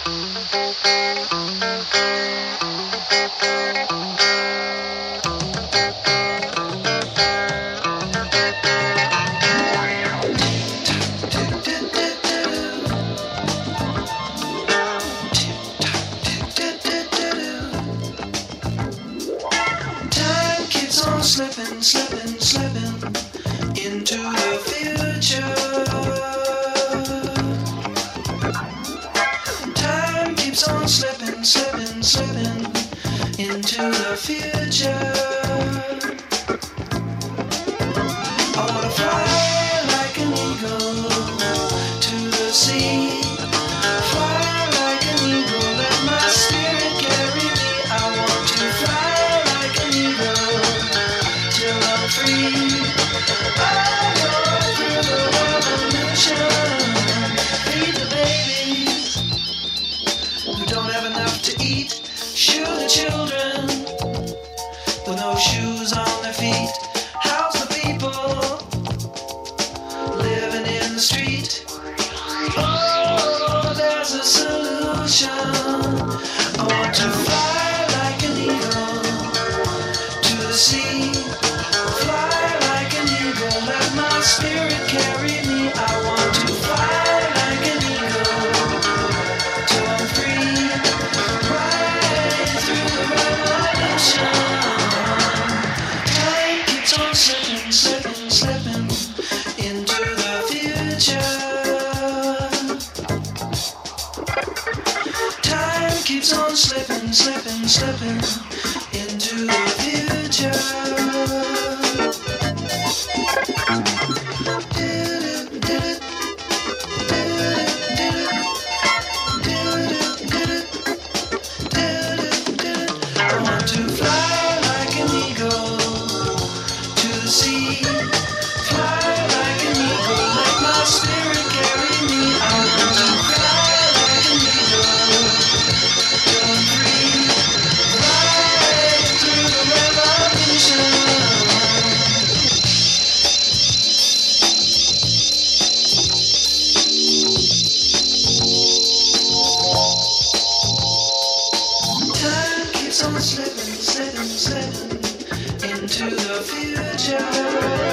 Slipping, slipping, slipping into the future. Time keeps on slipping, slipping, slipping into the future. I wanna fly like an eagle to the sea. Fly like an eagle, let my spirit carry me. I want to fly like an eagle till I'm free. I go through the revolution. Feed the babies who don't have enough to eat. Shoe the children with no shoes on their feet. House the people living in the street. Oh, there's a solution. I want to fly like an eagle to the sea. Fly like an eagle, let my spirit carry me. I want to fly like an eagle till I'm free. Right through the revolution. Time keeps on slipping, slipping, slipping into the future. Time keeps on slipping, slipping, slipping into the future. I want to fly like an eagle to the sea. Fly like an eagle, let my spirit carry me. I want to fly like an eagle till I'm free. Right through the revolution. Time keeps on slipping, slipping, slipping into the future.